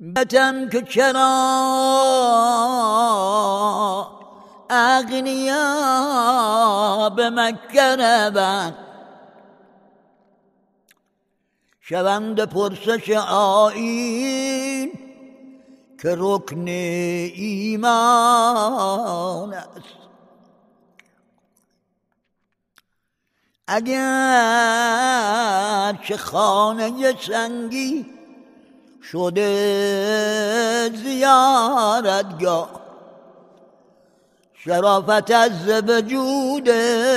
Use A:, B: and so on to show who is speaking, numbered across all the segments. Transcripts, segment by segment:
A: بتن که چرا اغنیا به مکه روند، شوند پرسش آیین که رکن ایمان است. اگر چه خانه سنگی شده زیارتگاه، شرافت از وجود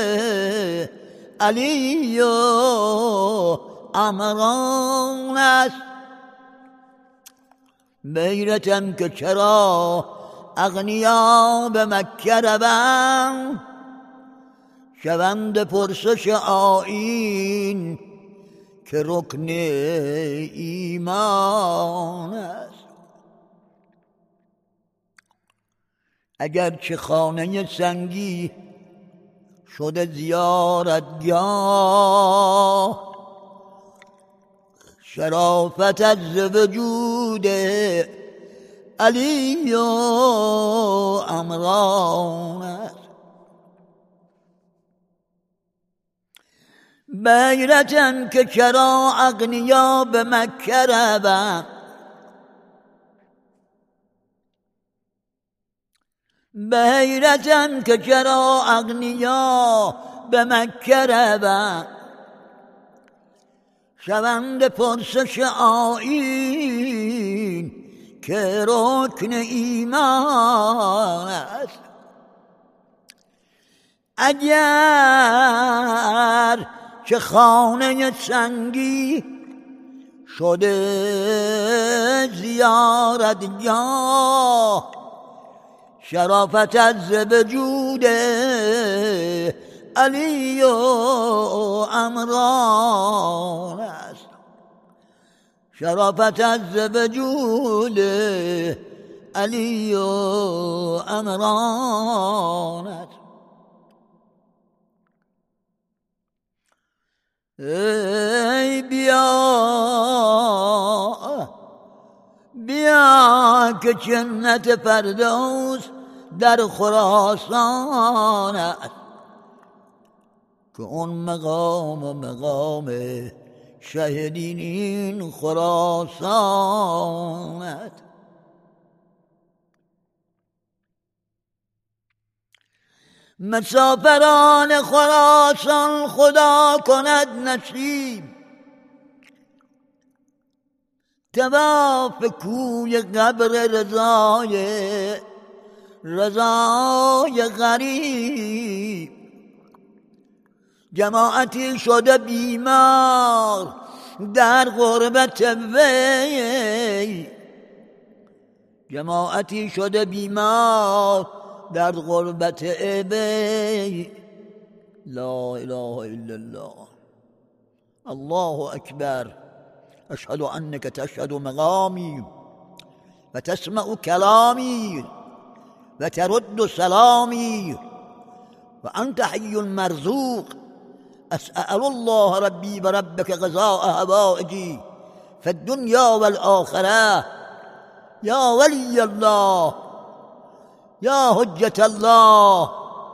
A: علی و امران است. بیرتم که چرا اغنیا به مکه روند، شوند پرسش آیین که رکن ایمان است. اگرچه خانه سنگی شده زیارتگاه، شرافت از وجود علی و امران است. بیرتن که چرا اغنیا به مکه روند، بیرتن که چرا اغنیا به مکه روند، شوند پرسش آیین که رکن ایمان است. اگر چه خانه سنگی شده زیارتگاه، شرافت از وجود علی و امران است. شرافت از وجود علی و امران است. ای بیا که جنت فردوس در خراسان است، که اون مقام شهیدین این خراسان است. مسافران خراسان خدا کند نصیب، طواف کوی قبر رضای غریب. جماعتی شده بیمار در غربت وی، جماعتی شده بیمار در غربت وی. لا اله الا الله، الله اکبر. اشهد انك تشهد مقامی و تسمع کلامی و ترد سلامی و انت حی مرزوق. اسأل الله ربی و ربک قضاء حوائجی فی الدنیا والآخرة. یا ولی الله، یا حجت الله.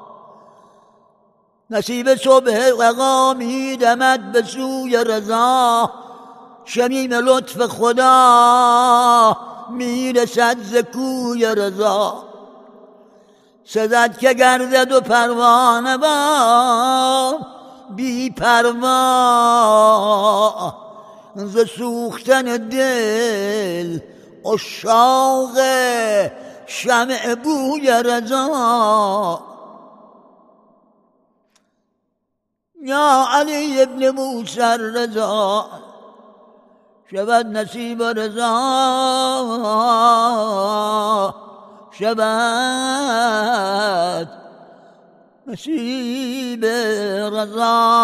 A: نصیب صبح وقا می دمد به سوی رضا، شمیم لطف خدا می رسد ز کوی رضا. سزد که گردد و پروانه با بی پروا، ز سوختن دل عشاق شمع بوی رضا. یا علی ابن موسی رضا، شود نصیب رضا، شود نصیب رضا.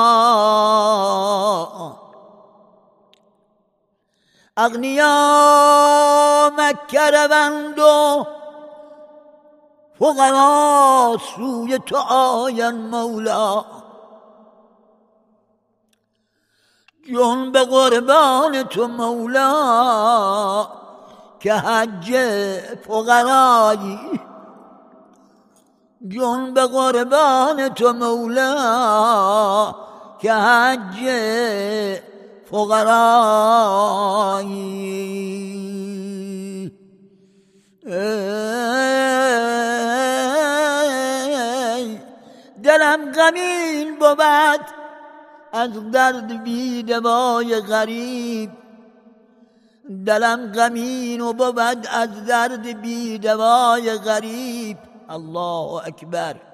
A: اغنیا مکه روند و فقرا سوی تو آین مولا، جون به قربان تو مولا. که حج فقرایی. جون به قربان تو مولا که حج فقرایی. دلم غمین بود از درد بی دوای غریب، دلم غمین و بود از درد بی دوای غریب. الله اکبر.